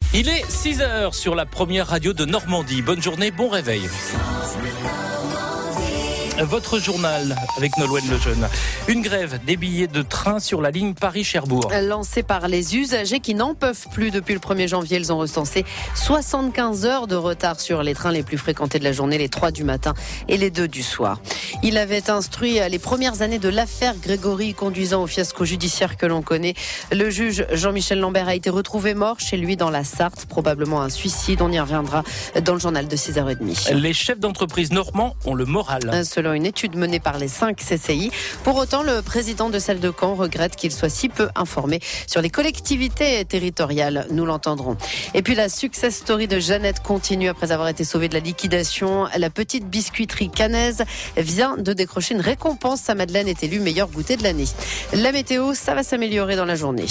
Il est 6h sur la première radio de Normandie. Bonne journée, bon réveil. Votre journal avec Nolwenn Lejeune. Une grève des billets de train sur la ligne Paris-Cherbourg. Lancée par les usagers qui n'en peuvent plus depuis le 1er janvier. Ils ont recensé 75 heures de retard sur les trains les plus fréquentés de la journée, les 3 du matin et les 2 du soir. Il avait instruit les premières années de l'affaire Grégory conduisant au fiasco judiciaire que l'on connaît. Le juge Jean-Michel Lambert a été retrouvé mort chez lui dans la Sarthe, probablement un suicide. On y reviendra dans le journal de 6h30. Les chefs d'entreprise normands ont le moral. Selon une étude menée par les 5 CCI. Pour autant, le président de celle de Caen regrette qu'il soit si peu informé sur les collectivités territoriales. Nous l'entendrons. Et puis la success story de Jeannette continue après avoir été sauvée de la liquidation. La petite biscuiterie cannaise vient de décrocher une récompense. Sa madeleine est élue meilleur goûter de l'année. La météo, ça va s'améliorer dans la journée.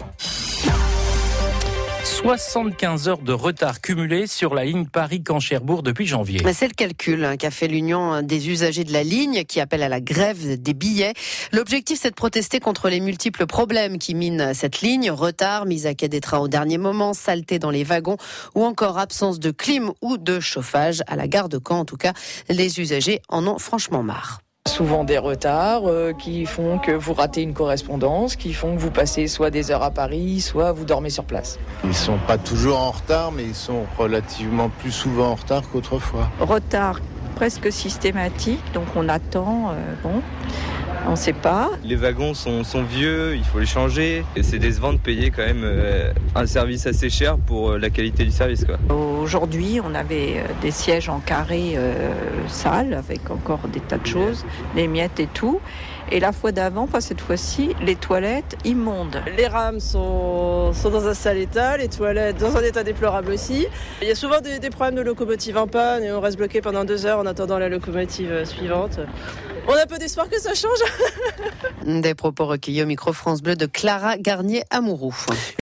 75 heures de retard cumulé sur la ligne Paris-Caen-Cherbourg depuis janvier. C'est le calcul qu'a fait l'Union des usagers de la ligne qui appelle à la grève des billets. L'objectif, c'est de protester contre les multiples problèmes qui minent cette ligne. Retard, mise à quai des trains au dernier moment, saleté dans les wagons ou encore absence de clim ou de chauffage. À la gare de Caen, en tout cas, les usagers en ont franchement marre. Souvent des retards qui font que vous ratez une correspondance, qui font que vous passez soit des heures à Paris, soit vous dormez sur place. Ils ne sont pas toujours en retard, mais ils sont relativement plus souvent en retard qu'autrefois. Retard presque systématique, donc on attend, on ne sait pas. Les wagons sont vieux, il faut les changer. Et c'est décevant de payer quand même un service assez cher pour la qualité du service, quoi. Aujourd'hui, on avait des sièges en carré sales, avec encore des tas de choses, des miettes et tout. Et la fois d'avant, pas cette fois-ci, les toilettes immondes. Les rames sont dans un sale état, les toilettes dans un état déplorable aussi. Il y a souvent des problèmes de locomotive en panne et on reste bloqué pendant 2 heures en attendant la locomotive suivante. On a peu d'espoir que ça change. Des propos recueillis au micro France Bleu de Clara Garnier-Amouroux.